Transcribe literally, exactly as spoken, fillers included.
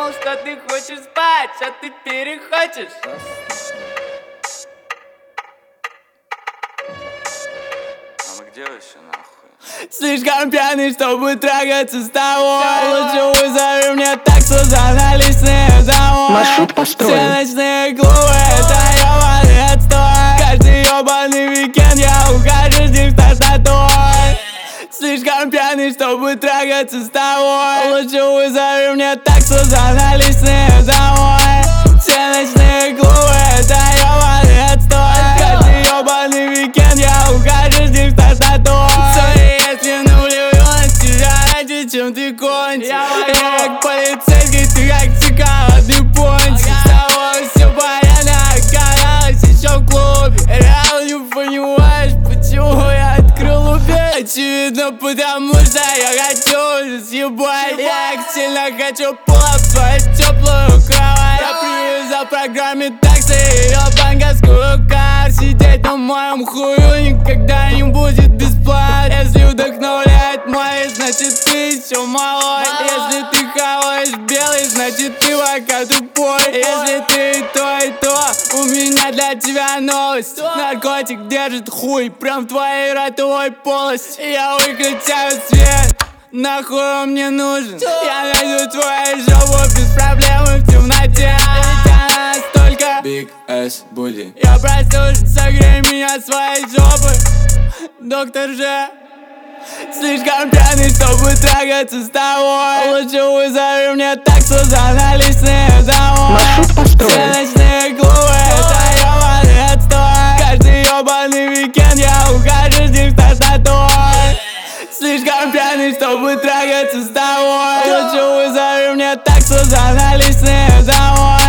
думал, что ты хочешь спать, а ты перехочешь. А мы где вообще нахуй? Слишком пьяный, чтобы трагаться с тобой. Лучше вызови мне таксу за наличные домой. Маршрут построен. Все ночные клубы, это ёбаный отстой. Каждый ёбаный уикенд я ухожу с ним татуой. Слишком пьяный, чтобы трагаться с тобой. Лучше вызови мне таксу за наличные домой. Все ночные клубы, это ёбаный отстой. Каждый ёбаный уикенд я ухожу с ним татуой. Если нулевой на тебя ради, чем ты кончишь. Я как полицейский, ты как цикава, ты пончик. С тобой все понятно, оказалось еще в клубе. Реал не понимаешь, почему я открыл убей. Очевидно, потому что я хочу уже съебать. Я так сильно хочу плав в свою теплую кровать. Я привезу в программе такси ее банковскую карту. Сидеть на моем хую никогда не будет бесплатно. Если вдохновляет мой, значит ты еще малой. Если ты хаваешь белый, значит ты пока тупой. Если ты и то, и то, у меня для тебя новость. Наркотик держит хуй прям в твоей ротовой полости. Я выключаю свет, нахуй он мне нужен. Я найду твою жопу без проблем в темноте. Ведь она настолько Big ass booty. Я просил, согрей меня своей жопой, доктор Ж. Слишком пьяный, чтобы трагаться с тобой. Лучше вызови мне таксу за наличные домой. Маршрут построен. Все ночные клубы, это ёбаный отстой. Каждый ёбаный уикенд я ухожу с ним татуой. Слишком пьяный, чтобы трагаться с тобой. Лучше вызови мне таксу за наличные домой.